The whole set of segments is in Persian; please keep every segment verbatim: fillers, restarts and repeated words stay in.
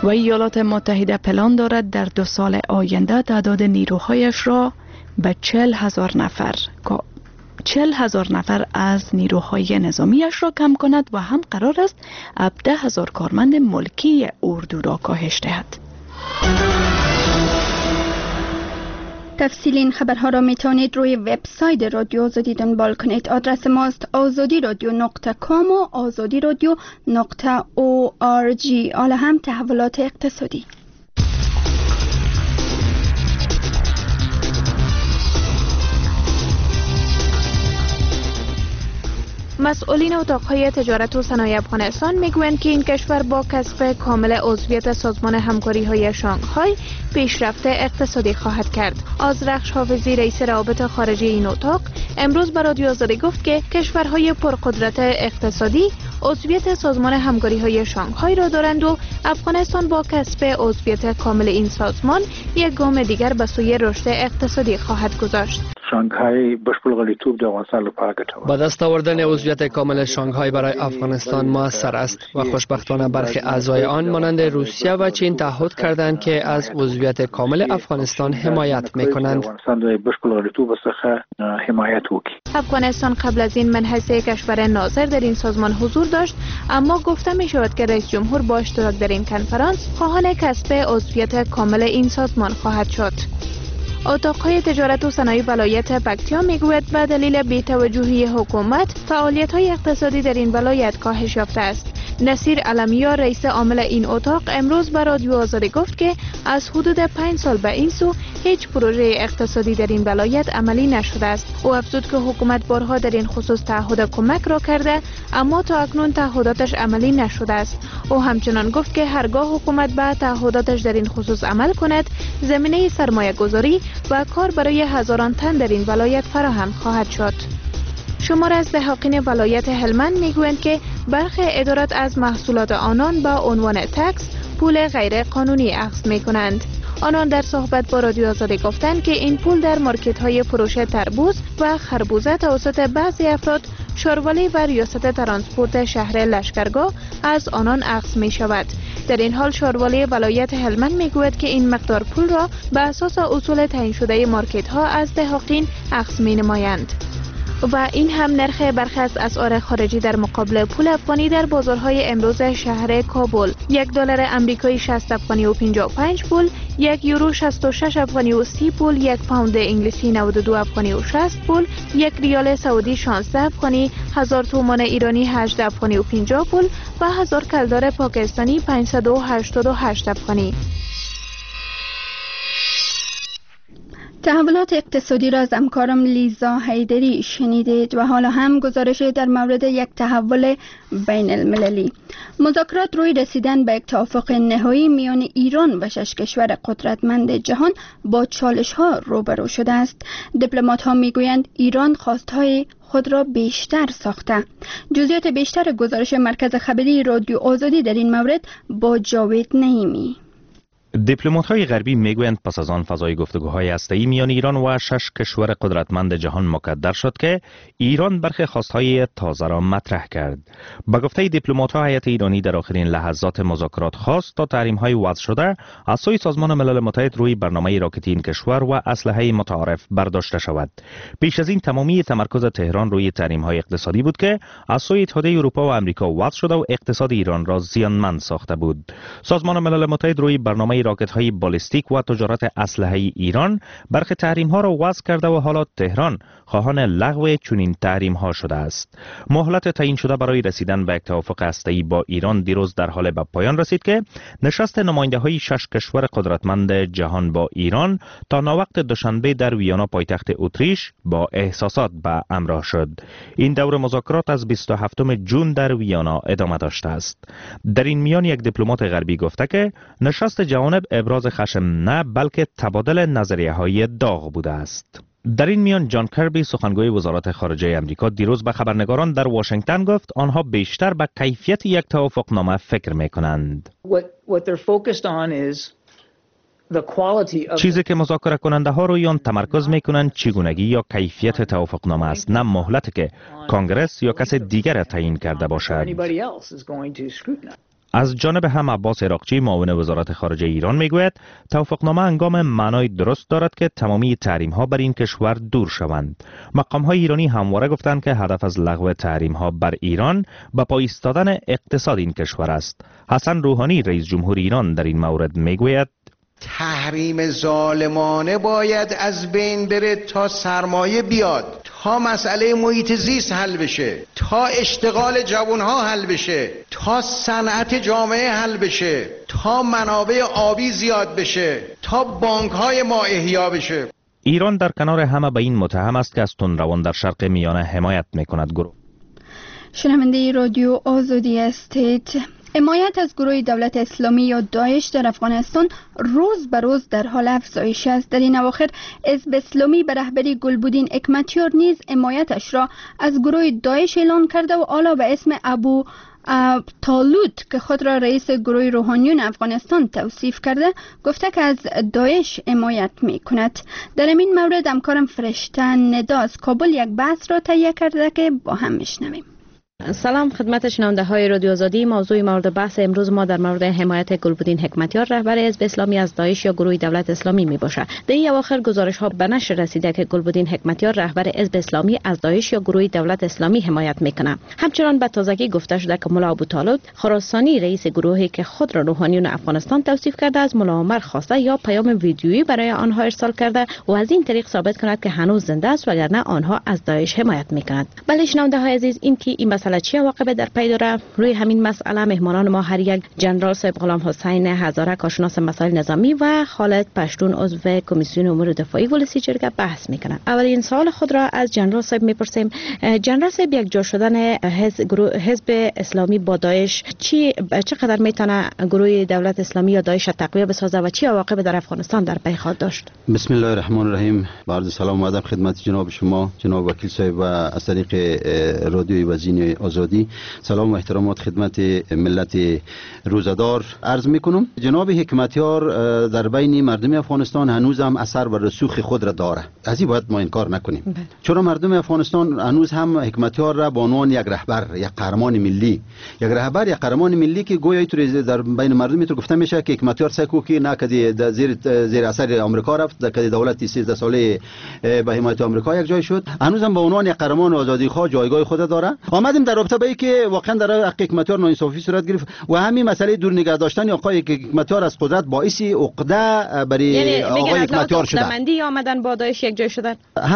و ایالات متحده پلان دارد در دو سال آینده تعداد نیروهایش را به چهل هزار نفر چهل هزار نفر از نیروهای نظامیش را کم کند و هم قرار است هفده هزار کارمند ملکی اردو را کاهش دهد. تفصیل این خبرها را می توانید روی وبسایت رادیو آزادی دنبال کنید. آدرس ماست آزادی رادیو نقطه کام و آزادی رادیو نقطه او آر جی. حالا هم تحولات اقتصادی. مسئولین اتاقهای تجارت و صنایع افغانستان میگویند که این کشور با کسب کامل عضویت سازمان همکاری های شانگهای پیشرفت اقتصادی خواهد کرد. آذرخش حافظی رئیس روابط خارجی این اتاق امروز به رادیو آزادی گفت که کشورهای پرقدرت اقتصادی عضویت سازمان همکاری های شانگهای را دارند و افغانستان با کسب عضویت کامل این سازمان یک گام دیگر به سوی رشد اقتصادی خواهد گذاشت. شانگهای بشپړغړیتوب د افغانستان لپاره ګټور. با دست آوردن عضویت کامل شانگهای برای افغانستان موثر است و خوشبختانه برخی اعضای آن مانند روسیه و چین تعهد کردند که از عضویت کامل افغانستان حمایت می‌کنند. افغانستان قبل از این من حیث کشور ناظر در این سازمان حضور داشت، اما گفته می شود که رئیس جمهور با اشتراک در این کنفرانس خواهان کسب عضویت کامل این سازمان خواهد شد. اتاقهای تجارت و صنایع ولایت پکتیا میگوید به دلیل بی‌توجهی حکومت فعالیت‌های اقتصادی در این ولایت کاهش یافته است. نصیر علمیار رئیس عامل این اتاق امروز به رادیو آزادی گفت که از حدود پنج سال به این سو هیچ پروژه اقتصادی در این ولایت عملی نشده است. او افزود که حکومت بارها در این خصوص تعهد کمک را کرده اما تا اکنون تعهداتش عملی نشده است. او همچنان گفت که هرگاه حکومت به تعهداتش در این خصوص عمل کند زمینه سرمایه گذاری و کار برای هزاران تن در این ولایت فراهم خواهد شد. شمار از دهاقین ولایت هلمند میگویند که برخی ادارات از محصولات آنان با عنوان تکس پول غیر قانونی اخذ می کنند. آنان در صحبت با رادیو آزادی گفتند که این پول در مارکت های فروش تربوز و خربوزه توسط بعضی افراد شاروالی و ریاست ترانسپورت شهر لشکرگاه از آنان اخذ می شود. در این حال شاروالی ولایت هلمند می گوید که این مقدار پول را به اساس اصول تعیین شده مارکت ها از دهاقین اخذ می نمایند. و این هم نرخ برخی از اسعار خارجی در مقابل پول افغانی در بازارهای امروز شهر کابل: یک دلار آمریکایی شصت افغانی و پنجاه و پنج پول، یک یورو شصت و شش افغانی و سی پول، یک پوند انگلیسی نود و دو افغانی و شصت پول، یک ریال سعودی شانزده افغانی، هزار تومان ایرانی هجده افغانی و پنجاه پول و هزار کلدار پاکستانی پانصد و هشتاد و هشت افغانی. تحولات اقتصادی را از همکارم لیزا حیدری شنیدید و حالا هم گزارش در مورد یک تحول بین المللی. مذاکرات روی رسیدن به یک توافق نهایی میان ایران و شش کشور قدرتمند جهان با چالش ها روبرو شده است. دیپلمات ها میگویند ایران خواستهای خود را بیشتر ساخته. جزئیات بیشتر گزارش مرکز خبری رادیو آزادی در این مورد با جاوید نعیمی. دیپلمات‌های غربی میگویند پس از آن فضای گفتگوهای هسته‌ای میان ایران و شش کشور قدرتمند جهان مکدر شد که ایران برخی خواستهای تازه را مطرح کرد. به گفته دیپلمات‌ها هیئت ایرانی در آخرین لحظات مذاکرات خواست تا تحریم‌های وضع شده از سوی سازمان ملل متحد روی برنامه راکتی این کشور و اسلحه متعارف برداشته شود. پیش از این تمامی تمرکز تهران روی تحریم‌های اقتصادی بود که از سوی اتحادیه اروپا و آمریکا وضع شده و اقتصاد ایران را زیانمند ساخته بود. سازمان ملل متحد روی برنامه راکت های بالستیک و تجارت اسلحه ایران برخی تحریم ها را وضع کرده و حالا تهران خواهان لغو چنین تحریم ها شده است. مهلت تعیین شده برای رسیدن به یک توافق هسته‌ای با ایران دیروز در حال به پایان رسید که نشست نماینده های شش کشور قدرتمند جهان با ایران تا ناوقت دوشنبه در ویانا پایتخت اتریش با احساسات به همراه شد. این دور مذاکرات از بیست و هفتم ژوئن در ویانا ادامه داشته است. در این میان یک دیپلمات غربی گفته که نشست جهان ابراز خشم نه بلکه تبادل نظریه های داغ بوده است. در این میان جان کربی سخنگوی وزارت خارجه امریکا دیروز به خبرنگاران در واشنگتن گفت آنها بیشتر به کیفیت یک توافقنامه فکر میکنند. چیزی که مذاکره کننده ها روی آن تمرکز میکنند چگونگی یا کیفیت توافقنامه است، نه مهلتی که کانگرس یا کس دیگر تعیین کرده باشد. از جانب هم عباس عراقچی معاون وزارت خارجه ایران میگوید توافقنامه هنگام معنای درست دارد که تمامی تحریم ها بر این کشور دور شوند. مقام های ایرانی همواره گفتند که هدف از لغو تحریم ها بر ایران به پای ایستادن اقتصاد این کشور است. حسن روحانی رئیس جمهور ایران در این مورد میگوید تحریم ظالمانه باید از بین بره تا سرمایه بیاد، تا مسئله محیط زیست حل بشه، تا اشتغال جوانها حل بشه، تا صنعت جامعه حل بشه، تا منابع آبی زیاد بشه، تا بانک‌های ما احیا بشه. ایران در کنار همه به این متهم است که از تندروان در شرق میانه حمایت میکند. گروه شنونده رادیو آزادی هستید. حمایت از گروه دولت اسلامی یا داعش در افغانستان روز به روز در حال افزایش است. در این اواخر حزب اسلامی به رهبری گلبودین حکمتیار نیز حمایتش را از گروه داعش اعلان کرده و حالا به اسم ابو طالوت که خود را رئیس گروه روحانیون افغانستان توصیف کرده گفته که از داعش حمایت می کند. در این مورد همکارم فرشته ندا از کابل یک بحث را تهیه کرده که با هم میشنویم. سلام خدمت شنونده های رادیو آزادی. موضوع مورد بحث امروز ما در مورد حمایت گلبودین حکمتیار رهبر حزب اسلامی از داعش یا گروه دولت اسلامی می باشد. در این اواخر گزارش ها به نشر رسیده که گلبودین حکمتیار رهبر حزب اسلامی از داعش یا گروه دولت اسلامی حمایت میکنه. همچنان به تازگی گفته شده که ملا ابو طالب خراسانی رئیس گروهی که خود را روحانیون افغانستان توصیف کرده از ملا عمر خواسته یا پیام ویدیویی برای آنها ارسال کرده و از این طریق ثابت کند که هنوز زنده است وگرنه آنها از داعش حمایت میکنند. بله شنونده های عزیز، این که این مسئله چه عواقب در پی داره؟ روی همین مسئله مهمانان ما هر یک جنرال صاحب غلام حسین هزاره کارشناس مسائل نظامی و خالد پشتون عضو کمیسیون امور دفاعی ولسی جرگه بحث میکنند. اولین سوال خود را از جنرال صاحب میپرسیم. جنرال صاحب، یک جا شدن حزب حزب اسلامی با داعش چی چقدر میتونه گروه دولت اسلامی یا داعش تقویت بسازه و چی عواقب در افغانستان در پی خواهد داشت؟ بسم الله الرحمن الرحیم. با عرض سلام و ادب خدمت جناب شما جناب وکیل صاحب و از طریق رادیوی وزین آزادی سلام و احترامات خدمت ملت روزدار عرض میکنم. جناب حکمتیار در بین مردم افغانستان هنوز هم اثر و رسوخ خود را داره، از این باید ما انکار نکنیم. بله. چرا مردم افغانستان هنوز هم حکمتیار را به عنوان یک رهبر، یک قهرمان ملی، یک رهبر یک قهرمان ملی که گویا اینطور در بین مردم اینطور گفته میشه که حکمتیار سکو که نه کدی زیر زیر اثر آمریکا رفت، کدی دولت سیزده ساله به حمایت آمریکا یک جای شد، هنوز هم به عنوان یک قهرمان آزادی خواه جایگاه خود داره. آمدیم در رابطه با اینکه واقعا در حق حکمتیار ناانصافی صورت گرفت و همین مسئله دور نگه داشتن آقای حکمتیار از قدرت باعث عقده برای یعنی آقای حکمتیار شده. عقده‌مندی آمدن با داعش یک جای شدن،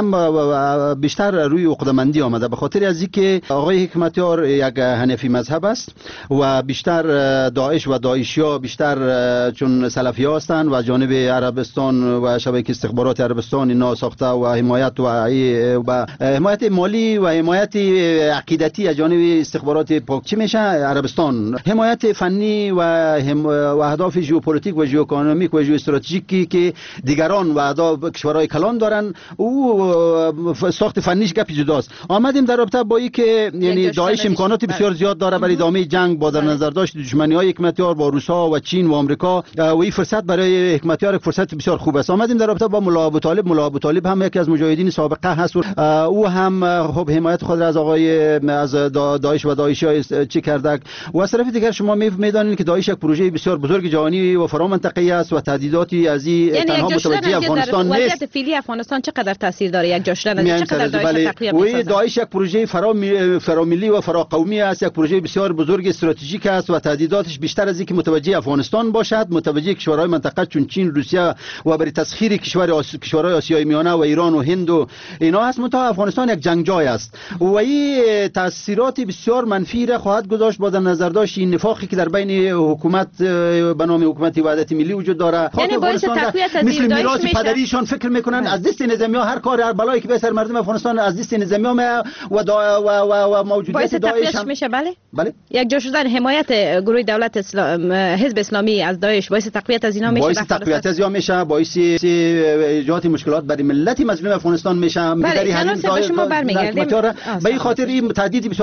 هم بیشتر روی عقده‌مندی آمده به خاطر از اینکه آقای حکمتیار یک حنفی مذهب است و بیشتر داعش و داعشیا بیشتر چون سلفی هستند و جانب عربستان و شبکه استخبارات عربستان اینا ساخته و حمایت و حمایت مالی و حمایت عقیدتی از جانب استخبارات پاک چی میشه عربستان، حمایت فنی و هم و اهداف ژئوپلیتیک و ژئواکونومیک و ژئواستراتژیکی که دیگران و اهداف کشورهای کلان دارن او ساخت فنیش گپ جداست. آمدیم در رابطه با اینکه یعنی داعش امکانات بسیار زیاد داره برای ادامه جنگ با در نظر داشت دشمنی‌های حکمتیار با روسا و چین و آمریکا و این فرصت برای حکمتیار فرصت بسیار خوب است. آمدیم در رابطه با ملا ابو طالب. ملا ابو طالب هم یکی از مجاهدین سابقه هست، او هم خب حمایت خود را از آقای از داعش و داعشی چی کرده و از طرف دیگر شما میدانید که داعش یک پروژه بسیار بزرگ جهانی و فرامنطقه‌ای است و تهدیداتی از این یعنی تنها متوجه افغانستان نیست. وضعیت فعلی افغانستان چقدر تاثیر داره یک جا شدن چقدر داعش تقویت می‌سازه؟ داعش یک پروژه فراملی و فراقومی است، یک پروژه بسیار بزرگ استراتژیک است و تهدیداتش بیشتر از اینکه متوجه افغانستان باشد متوجه کشورهای منطقه چون چین، روسیه و برای تسخیر کشور آس... کشورهای آسیای میانه و ایران و هند و اینا است. منتها افغانستان یک جنگجوی است و این تاثیرات بسیار منفی را خواهد گذاشت با در نظر داشت این نفاقی که در بین حکومت به نام حکومت وحدت ملی وجود داره. یعنی باعث تقویت از مثل میراث پدریشان فکر میکنن از دست نظامی ها هر کار هر بلایی که به سر مردم افغانستان از دست نظامی ها و دا و و, و موجودیت داعش هم میشه. بله بله یک جا شدن حمایت گروه دولت اسلام حزب اسلامی از داعش باعث تقویت از اینا میشه، باعث تقویت از اینا میشه، باعث ایجاد مشکلات برای ملت مظلوم افغانستان میشه. بله همین شما برمیگردیم به این خاطر این تهدید بسیار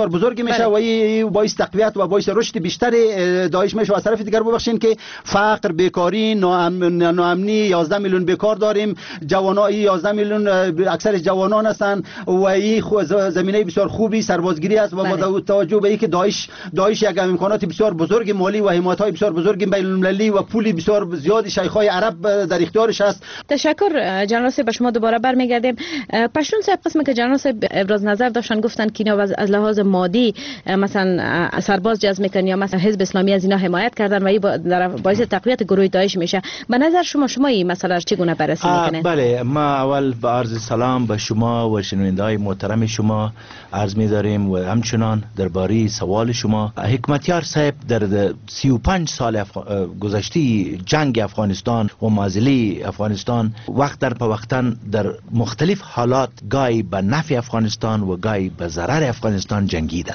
بسیار بزرگی میشه و این باعث تقویت و باعث رشد بیشتر داعش میشه. و از طرف دیگر ببخشید که فقر، بیکاری، ناامنی، یازده میلیون بیکار داریم، جوانای یازده میلیون اکثر جوانان هستند و این زمینه بسیار خوبی سربازگیری است و با توجه به اینکه داعش داعش یک امکانات بسیار بزرگ مالی و حمایت‌های بسیار بزرگ بین المللی و پولی بسیار زیادی شیخ‌های عرب در اختیارش است. تشکر جنرال صاحب. به شما دوباره برمیگردیم. پشتون صاحب قسمی که جنرال صاحب ابراز نظر داشتن گفتن که اینا از لحاظ مادی مثلا سرباز جذب میکنن یا مثلا حزب اسلامی از اینا حمایت کردن و این باعث تقویت گروه داعش میشه. به نظر شما شما این مسئله چگونه بررسی میکنید؟ بله، ما اول با عرض سلام به شما و شنونده‌های محترم شما عرض می‌داریم و همچنان درباره سوال شما. حکمتیار صاحب در سی و پنج سال افغ... گذشته جنگ افغانستان و معضله افغانستان وقت در وقتا در مختلف حالات گاهی به نفع افغانستان و گاهی به ضرر افغانستان جنگیدن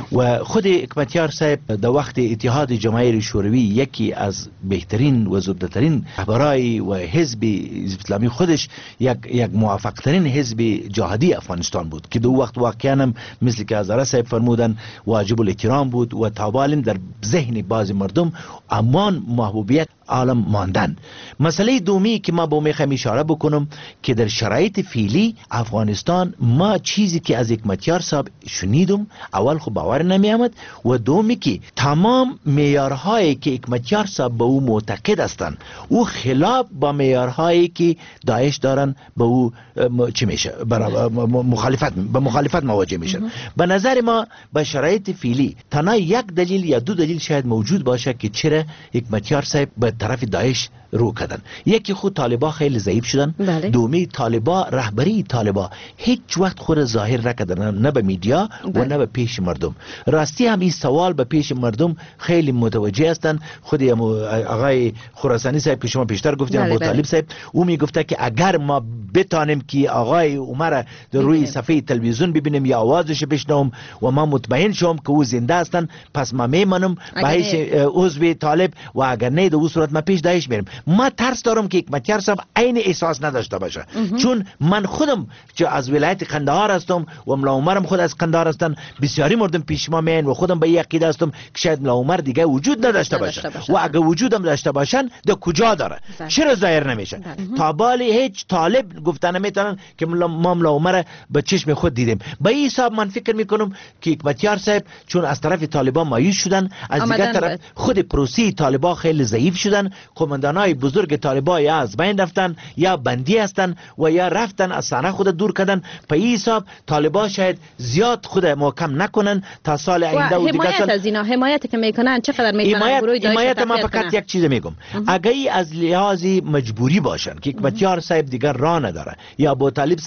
و خود حکمتیار صاحب در وقت اتحاد جماهیر شوروی یکی از بهترین و زودترین رهبرای و حزب اسلامی خودش یک یک موفق ترین حزب جهادی افغانستان بود که دو وقت واقعا مثل که از صاحب فرمودن واجب الاحترام بود و تابالم در ذهن بعضی مردم امان محبوبیت عالم ماندن. مسئله دومی که ما با میخوام اشاره بکنم که در شرایط فعلی افغانستان ما چیزی که از حکمتیار صاحب شنیدم اول خب باور نمی آمد و دومی که تمام معیارهایی که حکمتیار صاحب به او معتقد هستند او خلاف با معیارهایی که داعش دارن به او چی میشه مخالفت به مخالفت مواجه میشن. به نظر ما به شرایط فعلی تنها یک دلیل یا دو دلیل شاید موجود باشه که چرا حکمتیار صاحب به طرف داعش رو کردن. یکی خود طالبا خیلی ضعیف شدن. بله. دومی طالبا رهبری طالبا هیچ وقت خود ظاهر نکردن نه به میدیا و نه به پیش مردم. راستی هم این سوال به پیش مردم خیلی متوجه هستن. خود آقای خراسانی صاحب که شما پیشتر گفتیم ابو طالب صاحب او میگفته که اگر ما بتانیم که آقای عمر در روی صفحه تلویزیون ببینیم یا آوازش بشنوم و ما مطمئن شوم که او زنده هستن پس ما میمانم به هیچ عضو طالب و اگر نه در صورت ما پیش داعش میرم. ما ترس دارم که حکمتیار صاحب عین احساس نداشته باشه چون من خودم که از ولایت قندهار هستم و ملا عمرم خود از قندهار هستن بسیاری مردم پیش ما میان و خودم به یک عقیده هستم که شاید ملا عمر دیگه وجود نداشته باشه و اگر وجودم داشته باشن در کجا داره چرا ظاهر نمیشه؟ تا بالی هیچ طالب گفتن نمیتونن که ما ملا عمر به چشم خود دیدیم. به این حساب من فکر میکنم که حکمتیار صاحب چون از طرف طالبان مایوس شدن از دیگر طرف خود پروسی طالبان خیلی ضعیف شدن. کماندانای بزرگ طالبان یا از بین رفتن یا بندی هستن و یا رفتن از صحنه خود دور کردن. په این حساب طالبان شاید زیاد خود محکم نکنن تا سال آینده و دیگه حمایت از اینا حمایتی که میکنن چقدر میتونن گروه داعش حمایت ما فقط یک چیز میگم اگه از لحاظ مجبوری باشن که حکمتیار صاحب دیگر راه نداره یا ابو طالب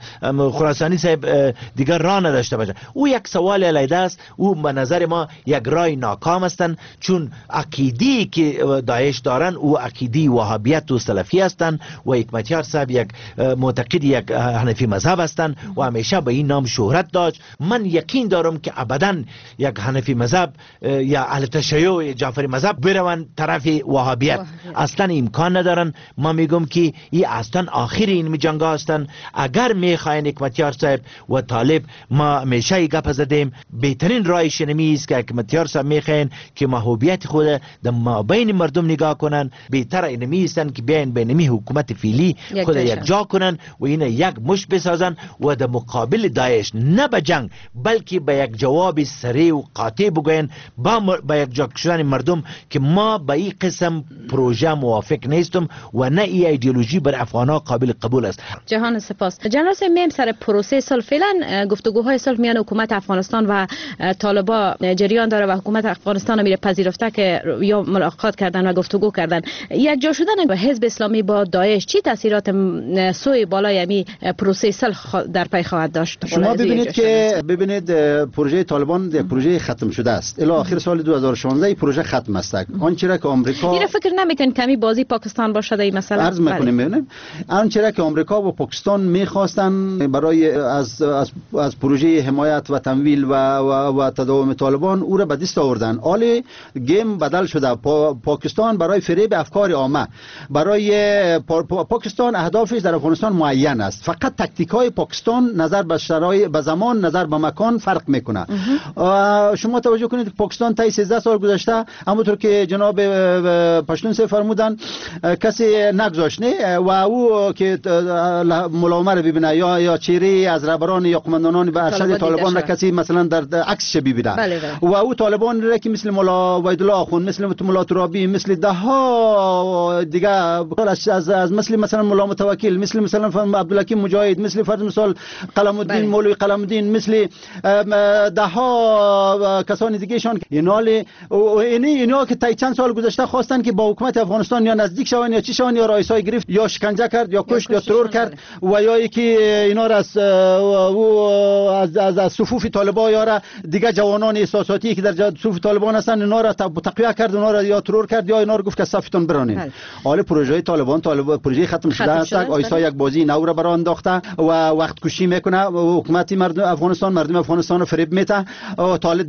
خراسانی صاحب دیگر راه نداشته باشه او یک سوال علیده است. او به نظر ما یک راه ناکام هستن چون عقیدی که داعش دارن او عقیدی وهابیت و سلفی هستند و حکمتیار صاحب یک معتقد یک حنفی مذهب هستند و همیشه به این نام شهرت داشت. من یقین دارم که ابدا یک حنفی مذهب یا اهل تشیع جعفری مذهب بروند طرف وهابیت اصلا امکان ندارن. ما میگم که این اصلا آخر این جنگ هستند. اگر میخواین حکمتیار صاحب و طالب ما همیشه گپ زدیم بهترین راه شنمی است که حکمتیار صاحب میخواین که محبوبیت خود در مابین مردم نگاه کنن بهتر اینمی هستن که بیاین بینمی حکومت فعلی خود یک جا کنن و این یک مش بسازن و در مقابل داعش نه به جنگ بلکه به یک جواب سریع و قاطع بگوین با, م... با یک جا شدن مردم که ما به این قسم پروژه موافق نیستم و نه ای ایدئولوژی بر افغانا قابل قبول است. جهان سپاس. جنرال میم سر پروسه صلح فعلا گفتگوهای صلح میان حکومت افغانستان و طالبا جریان داره و حکومت افغانستان میره پذیرفته که یا ملاقات کردن و گفتگو کردن. یک جا شدن با حزب اسلامی با داعش چی تاثیرات سوی بالای امی پروسه صلح در پی خواهد داشت؟ شما ببینید که ببینید پروژه طالبان یک پروژه ختم شده است. الی آخر سال دو هزار و شانزده این پروژه ختم است. آنچه را که آمریکا این فکر نمیکن کمی بازی پاکستان باشه این مثلا عرض میکنیم ببینید آنچه را که آمریکا و پاکستان میخواستن برای از از, از پروژه حمایت و تمویل و و, و تداوم طالبان او را به دست آوردن. حال گیم بدل شده. پا، پاکستان برای فریب افکار عامه برای پا پاکستان اهدافش در افغانستان معین است، فقط تکتیک های پاکستان نظر به شرایط به زمان نظر به مکان فرق میکنه. شما توجه کنید پاکستان تا سیزده سال گذشته همونطور که جناب پشتون سے فرمودن کسی نگذاشت نه و او که ملاومه رو ببینه یا یا چهره از رهبران یا قماندانان به ارشد طالبان را کسی مثلا در عکسش ببینه و او طالبان را که مثل مولا وحیدالله آخوند، مثل مولا ترابی، مثل ده ها دیگه از از مثل مثلا مولا متوکل، مثل مثلا عبدالحکیم مجاهد، مثل فرض مثال قلم الدین مولوی قلم الدین، مثل ده ها کسان دیگه شان اینال اینی اینا که تا چند سال گذشته خواستن که با حکومت افغانستان یا نزدیک شون یا چی شون یا رئیسای گرفت یا شکنجه کرد یا کشت یا ترور کرد و یا که اینا را از از از, از صفوف طالبان یا دیگه جوانان احساساتی که در صفوف طالبان هستن اینا را تقویه کرد، اونا را یا ترور کرد یا اینا را گفت که صفتون برانین. حالا پروژه طالبان طالب پروژه ختم شده است، آیسا یک بازی نو را برآ انداخته و وقت کشی میکنه. حکومت مردم افغانستان مردم افغانستان رو فریب میده تا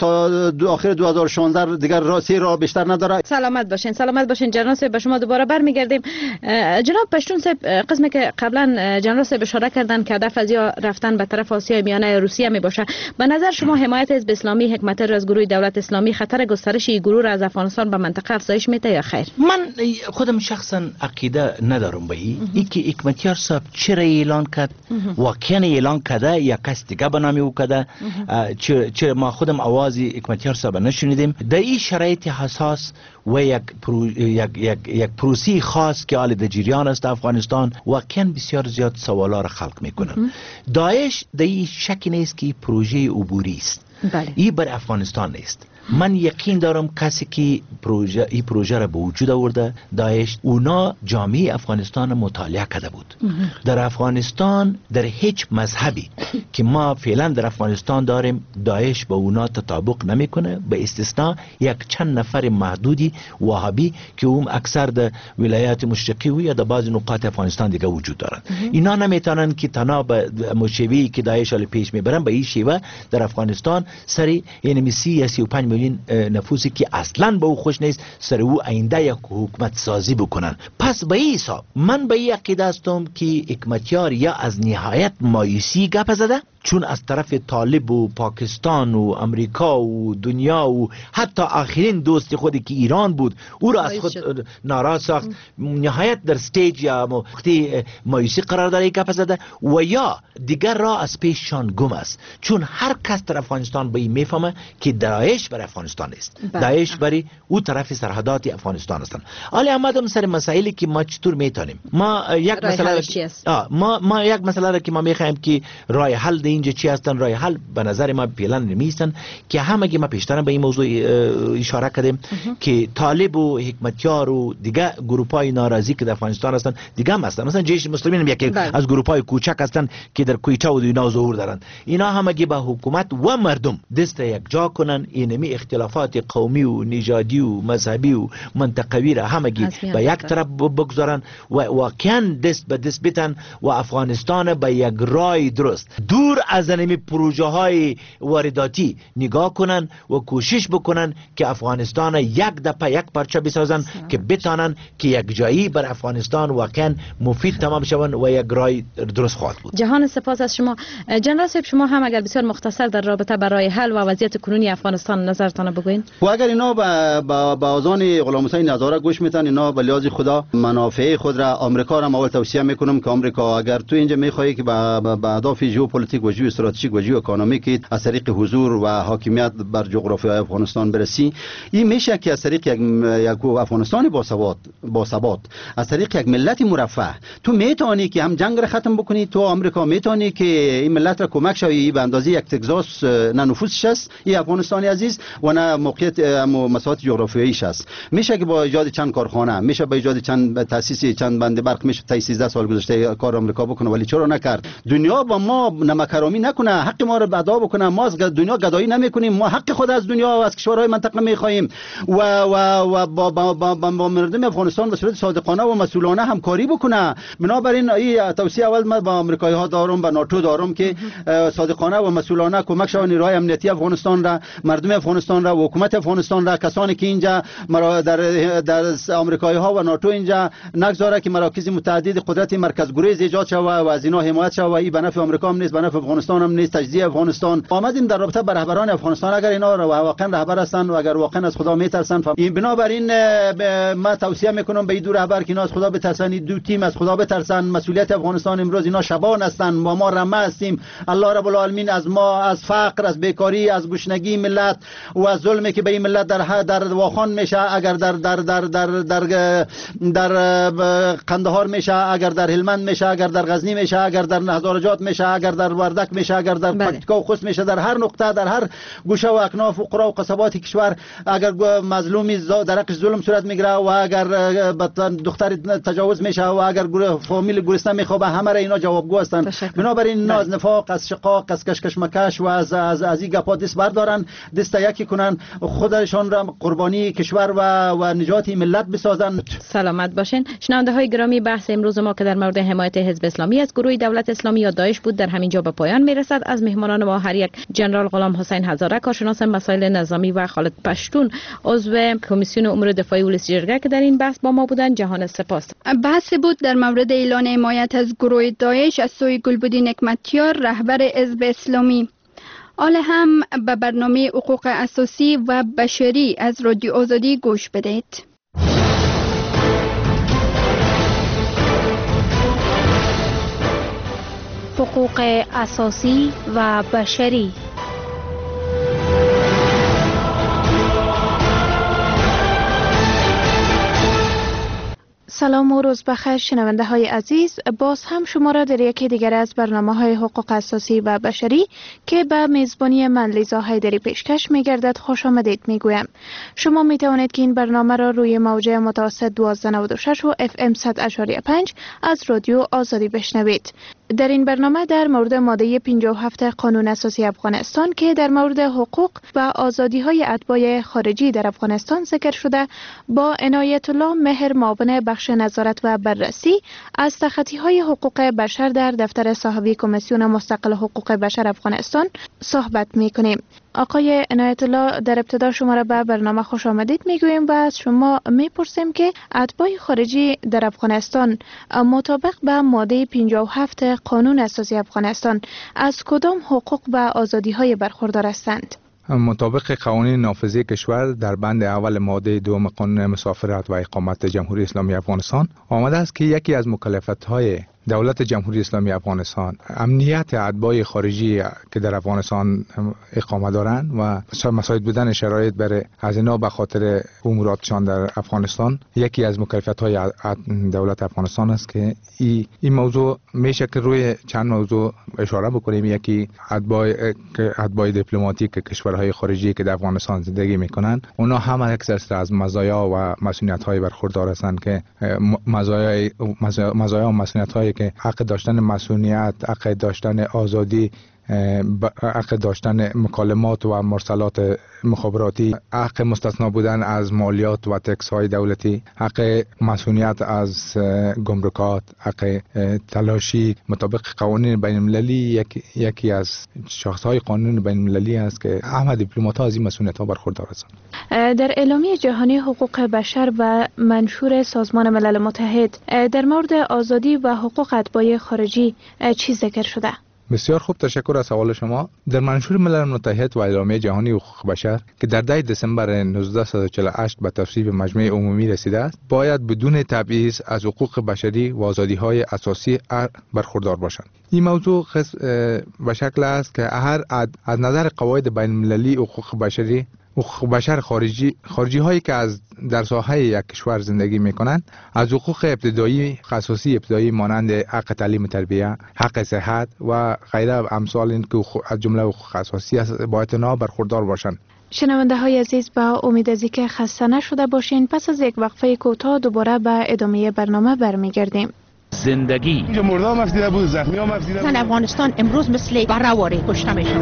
تا آخر دو هزار و شانزده دیگر راسی را بیشتر نداره. سلامت باشین، سلامت باشین جناب صاحب. به شما دوباره برمیگردیم. جناب پشتون صاحب، قسمی که قبلا جناب صاحب اشاره کردن که هدف از یا رفتن به طرف آسیای میانه روسیه می باشه، به نظر شما حمایت حزب اسلامی حکمتیار از گروه دولت اسلامی خطر گسترش این گروه را از افغانستان به منطقه افزایش میده یا خیر؟ من خودم شخصا عقیده ندارم به این ای که حکمتیار صاحب چرا اعلان کرد، واقعا اعلان کرده یا کس دیگه به نام او کرده، چرا ما خودم آواز حکمتیار صاحب نشنیدیم. در این شرایط حساس و یک پرو، یک یک یک پروسی خاص که حال در جریان است افغانستان، واقعا بسیار زیاد سوالا را خلق میکنن. داعش در این شکی نیست که پروژه عبوری است، بله. این بر افغانستان نیست. من یقین دارم کسی که پروژه این پروژه را به وجود آورده داعش، اونا جامعه افغانستان مطالعه کرده بود. در افغانستان در هیچ مذهبی که ما فعلا در افغانستان داریم داعش با اونا تطابق نمیکنه، به استثناء یک چند نفر محدودی وهابی که اون اکثر در ولایات مشرقی و یا در بعض نقاط افغانستان دیگه وجود دارن. اینا نمیتونن که تنها به مشوی که داعش حال پیش میبرن به این شیوه در افغانستان سری یعنی سی یا سی و پنج این نفوسی که اصلا به او خوش نیست سر او آینده یک حکومت سازی بکنن. پس به این حساب من به این عقیده هستم که حکمتیار یا از نهایت مایوسی گپ زده، چون از طرف طالب و پاکستان و امریکا و دنیا و حتی آخرین دوست خودی که ایران بود او را از خود ناراض ساخت، نهایت در استیج یا وقتی مایوسی قرار داره گپ زده و یا دیگر را از پیششان گم است، چون هر کس در افغانستان به این میفهمه که داعش بر افغانستان است، داعش بری او طرف سرحدات افغانستان هستند. حالا آمدم سر مسائلی که ما چطور میتونیم ما یک مسئله ما ما یک مسئله را که ما میخوایم که راه حل اینجا چی هستن، راه حل به نظر ما پیلان نمیستن که همگی ما پیشتر به این موضوع اشاره کردیم که طالب و حکمتیار و دیگه گروپای ناراضی که در افغانستان هستن دیگه هم هستن، مثلا جیش مسلمین هم یکی از گروپای کوچک هستن که در کویچه و اینا ظهور دارن. اینا همگی با حکومت و مردم دست یک جا کنن، اینمی اختلافات قومی و نژادی و مذهبی و منطقوی را همگی به یک طرف بگذارن و واقعا دست به دست بتن و افغانستان به یک راه درست دور از اینمی پروژه های وارداتی نگاه کنن و کوشش بکنن که افغانستان یک دپه یک پرچه بسازن که بتانن که یک جایی بر افغانستان واقعا مفید تمام شون و یک راه درست خواهد بود. جهان سپاس از شما. جنرال صاحب شما هم اگر بسیار مختصر در رابطه برای حل و وضعیت کنونی افغانستان نظرتان بگوین. و اگر اینا با با, با آذان غلام حسین نظاره گوش میتن، اینا به لحاظ خدا منافع خود را آمریکا را اول توصیه میکنم که آمریکا اگر تو اینجا میخوای که با با اهداف ژئوپلیتیک و ژئواستراتژیک و ژئواکونومیک از طریق حضور و حاکمیت بر جغرافیای افغانستان برسی، این میشه که از طریق یک یک افغانستان با ثبات با ثبات از طریق یک ملت مرفه تو میتونی که هم جنگ را ختم بکنی، تو آمریکا میتونی که این ملت را کمک شوی به اندازه یک تگزاس نه نفوسش است این افغانستانی عزیز و نه موقعیت مساحت جغرافیاییش است. میشه که با ایجاد چند کارخانه، میشه با ایجاد چند تاسیس چند بند برق میشه تا سیزده سال گذشته کار آمریکا بکنه، ولی چرا نکرد؟ دنیا با ما نمک بی‌احترامی نکنه، حق ما رو ادا بکنه. ما از دنیا گدایی نمیکنیم، ما حق خود از دنیا و از کشورهای منطقه میخواهیم و و و با با, با, با, با مردم افغانستان به صورت صادقانه و مسئولانه همکاری بکنه. بنابراین این توصیه اول من با آمریکایی ها دارم، با ناتو دارم که صادقانه و مسئولانه کمک شون نیروهای امنیتی افغانستان را، مردم افغانستان را و حکومت افغانستان را، کسانی که اینجا در در آمریکایی ها و ناتو اینجا نگذاره که مراکز متعدد قدرت مرکز گریز ایجاد شود و از اینا حمایت شود و این به نفع آمریکا هم نیست، به نفع افغانستان هم نیست، تجزیه افغانستان. آمدیم در رابطه با رهبران افغانستان، اگر اینا واقعا رهبر هستند و اگر واقعا از خدا میترسن، این بنابراین ما توصیه میکنم به این دو رهبر که اینا از خدا بترسن، دو تیم از خدا بترسن. مسئولیت افغانستان امروز اینا شبان هستند و ما رمه هستیم. الله رب العالمین از ما، از فقر، از بیکاری، از گشنگی ملت و از ظلمی که به این ملت در در واخان میشه، اگر در در در در در, در, در قندهار میشه، اگر در هلمند میشه، اگر در غزنی میشه، اگر در هزارجات میشه، اگر در وردک میشه، اگر در پکتیکا و خوست میشه، در هر نقطه، در هر گوشه و اکناف و قرى و قصبات کشور اگر مظلومی درکش ظلم صورت میگیره و اگر دختر تجاوز میشه و اگر فامیل گورستان میخوابه، همه را اینا جوابگو هستند. بنابراین اینا از نفاق، از شقاق، از کشکش مکش و از از از این گپا دست بردارن، دست یکی کنن، خودشان را قربانی کشور و و نجات ملت بسازن. سلامت باشین. شنونده های گرامی، بحث امروز ما که در مورد حمایت حزب اسلامی از گروه دولت اسلامی یا داعش بود در همین جا به پایان میرسد. از مهمانان ما هر یک جنرال غلام حسین هزاره، کارشناس مسائل نظامی، و خالد پشتون، عضو کمیسیون امور دفاعی ولسی جرگه که در این بحث با ما بودند، جهان سپاس. بحث بود در مورد اعلان حمایت از گروه داعش از سوی گلبدین حکمتیار، رهبر حزب اسلامی. حال هم به برنامه حقوق اساسی و بشری از رادیو آزادی گوش بدید. حقوق اساسی و بشری. سلام و روز بخیر شنونده های عزیز، باز هم شما را در یکی دیگر از برنامه های حقوق اساسی و بشری که به میزبانی من لیزا حیدری پیشکش می گردد خوش آمدید می گویم. شما می توانید که این برنامه را روی موج متوسط دوازده نود و شش و اف ام صد اشاری پنج از رادیو آزادی بشنوید. در این برنامه در مورد ماده پنجاه و هفت قانون اساسی افغانستان که در مورد حقوق و آزادی های اتباع خارجی در افغانستان ذکر شده، با عنایت الله مهر، معاون بخش نظارت و بررسی از تخطی های حقوق بشر در دفتر صاحبی کمیسیون مستقل حقوق بشر افغانستان صحبت می کنیم. آقای عنایت الله، در ابتدا شما را به برنامه خوش آمدید میگوییم و از شما میپرسیم که اتباع خارجی در افغانستان مطابق به ماده پنجاه و هفت قانون اساسی افغانستان از کدام حقوق و آزادی های برخوردار هستند؟ مطابق قوانین نافذه کشور در بند اول ماده دوم قانون مسافرت و اقامت جمهوری اسلامی افغانستان آمده است که یکی از مکلفیت‌های دولت جمهوری اسلامی افغانستان امنیت اتباع خارجی که در افغانستان اقامه دارند و مساعد بودن شرایط برای از اینا به خاطر اموراتشان در افغانستان یکی از مکلفیت‌های دولت افغانستان است که این این موضوع میشه که روی چند موضوع اشاره بکنیم. یکی اتباع اتباع دیپلماتیک کشورهای خارجی که در افغانستان زندگی میکنند، اونا هم یک سلسله از مزایا و مسئولیت‌های برخوردار هستند که مزایای مزایا و مسئولیت‌های که حق داشتن مسئولیت، حق داشتن آزادی، حق داشتن مکالمات و مرسلات مخابراتی، حق مستثنا بودن از مالیات و تکس های دولتی، حق مسئولیت از گمرکات، حق تلاشی مطابق قوانین بین المللی یک، یکی از شاخص های قانون بین المللی است که همه دیپلمات ها از این مسئولیت ها برخوردار هستند. در اعلامیه جهانی حقوق بشر و منشور سازمان ملل متحد در مورد آزادی و حقوق اتباع خارجی چی ذکر شده؟ بسیار خوب، تشکر از سوال شما. در منشور ملل متحد و اعلامیه جهانی حقوق بشر که در ده دسامبر هزار و نهصد و چهل و هشت به تصویب مجمع عمومی رسیده است، باید بدون تبعیض از حقوق بشری و آزادی‌های اساسی برخوردار باشند. این موضوع به شکل است که هر از نظر قواعد بین المللی حقوق بشری حقوق بشر خارجی خارجی هایی که از در ساحه یک کشور زندگی میکنند از حقوق ابتدایی اساسی ابتدایی مانند حق تعلیم تربیه، حق صحت و غیره امثال این که از جمله حقوق اساسی است با اعتنا برخوردار باشند. شنونده های عزیز، با امید از اینکه خسته نشده باشین، پس از یک وقفه کوتاه دوباره به ادامه برنامه برمیگردیم. زندگی. اینجا مردا هم افزیده بود، زخمی هم افزیده بود. افغانستان امروز مثل برآوری کشته میشن.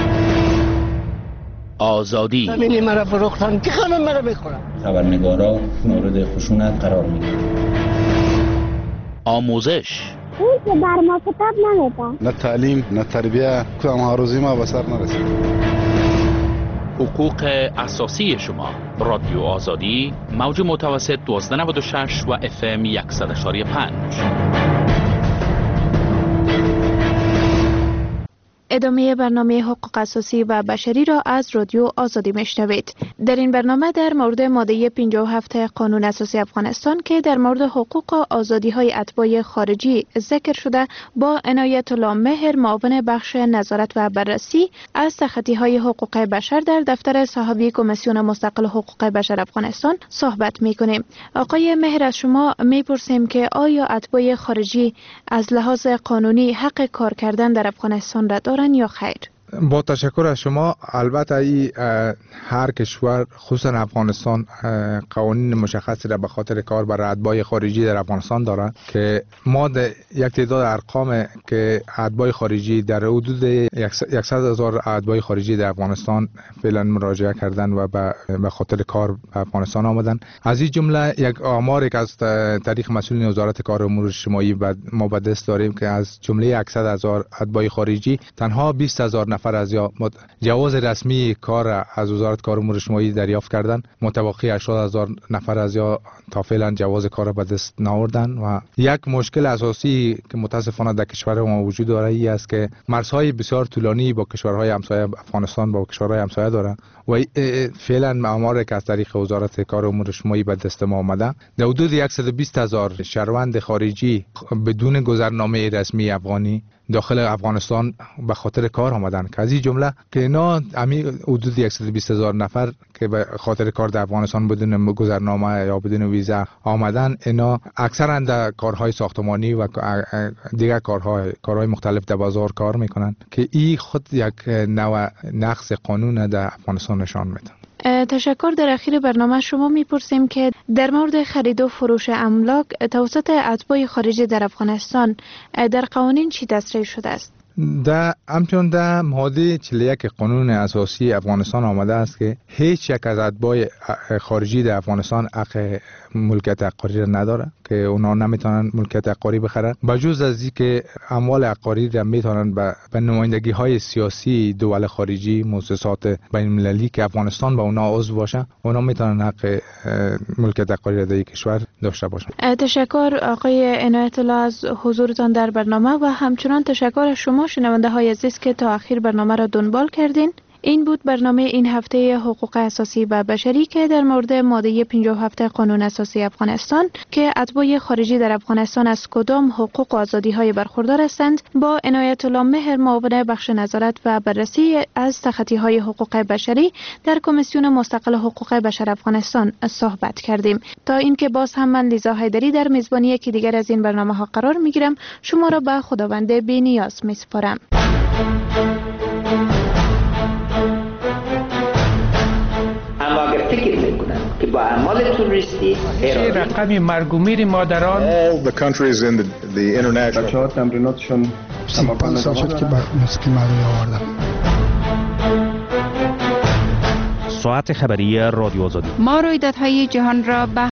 آزادی. همین مرا فروختن که خانم مرا بخورن. خبرنگارا مورد خشونت قرار میگیرن. آموزش. اون که بر ما کتاب نمیدن. نه تعلیم، نه تربیه، کدام هاروزی ما به سر نرسید. حقوق اساسی شما. رادیو آزادی، موج متوسط دوازده نود و شش و اف ام صد و یک و پنج. ادامه برنامه حقوق اساسی و بشری را از رادیو آزادی میشنوید. در این برنامه در مورد ماده پنجاه و هفت قانون اساسی افغانستان که در مورد حقوق و آزادی های اتباع خارجی ذکر شده با عنایت الله مهر، معاون بخش نظارت و بررسی از تخطی های حقوق بشر در دفتر صاحبی کمیسیون مستقل حقوق بشر افغانستان صحبت میکنیم. آقای مهر، از شما میپرسیم که آیا اتباع خارجی از لحاظ قانونی حق کار کردن در افغانستان را دارند یا خیر؟ با تشکر از شما. البته ای هر کشور خصوصا افغانستان قوانین مشخصی را به خاطر کار برای اتباع خارجی در افغانستان دارند که ما یک تعداد ارقام که اتباع خارجی در حدود صد هزار اتباع خارجی در افغانستان فعلا مراجعه کردن و به خاطر کار به افغانستان آمدن. از این جمله یک آماری که از طریق مسئولین وزارت کار و امور اجتماعی ما به دست داریم که از جمله صد هزار اتباع خارجی تنها بیست هزار نفر از یا جواز رسمی کار از وزارت کار و امور اجتماعی دریافت کردن، متبقی هشتاد هزار نفر از یا تا فعلا جواز کار به دست نآوردن. و یک مشکل اساسی که متاسفانه در کشور ما وجود داره ای است که مرزهای بسیار طولانی با کشورهای همسایه افغانستان با کشورهای همسایه داره و فعلا آماری که از طریق وزارت کار و امور اجتماعی به دست ما آمده در حدود صد و بیست هزار شهروند خارجی بدون گذرنامه رسمی افغانی داخل افغانستان به خاطر کار آمدن که از این جمله که اینا امی حدود صد و بیست هزار نفر که به خاطر کار در افغانستان بدون گذرنامه یا بدون ویزا آمدن، اینا اکثرا در کارهای ساختمانی و دیگر کارهای کارهای مختلف در بازار کار میکنن که این خود یک نوع نقض قانون در افغانستان نشان میده. تشکر. در اخیر برنامه شما میپرسیم که در مورد خرید و فروش املاک توسط اتباع خارجی در افغانستان در قوانین چی تصریح شده است؟ در همچون در ماده چهل و یک قانون اساسی افغانستان آمده است که هیچ یک از اتباع خارجی در افغانستان حق ملکیت عقاری را نداره که اونا نمیتونن ملکیت عقاری بخرن، بجز از اینکه اموال عقاری را میتونن به نمایندگی های سیاسی دول خارجی، مؤسسات بین المللی که افغانستان با اونا عضو باشه، اونا میتونن حق ملکیت عقاری را در کشور داشته باشن. تشکر آقای عنایت الله از حضورتان در برنامه و همچنان تشکر از شما شنونده های عزیز که تا آخر برنامه را دنبال کردین. این بود برنامه این هفته حقوق اساسی و بشری که در مورد ماده پنجاه و هفت قانون اساسی افغانستان که اتباع خارجی در افغانستان از کدام حقوق و آزادی های برخوردار هستند با عنایت الله مهر، معاون بخش نظارت و بررسی از تخطی های حقوق بشری در کمیسیون مستقل حقوق بشر افغانستان صحبت کردیم. تا اینکه باز هم من لیزا حیدری در میزبانی یکی دیگر از این برنامه ها قرار می گیرم، شما را به خداوند بی نیاز می سپارم. اما اگر فکر میکنن که با اعمال توریستی رقم مرگ و میر مادران all the countries in the, the international بچه‌ها تمریناتشون پنج سال شد که موسیقی مردمی آوردم. ساعت خبری رادیو آزادی. ما رویدادهای جهان را به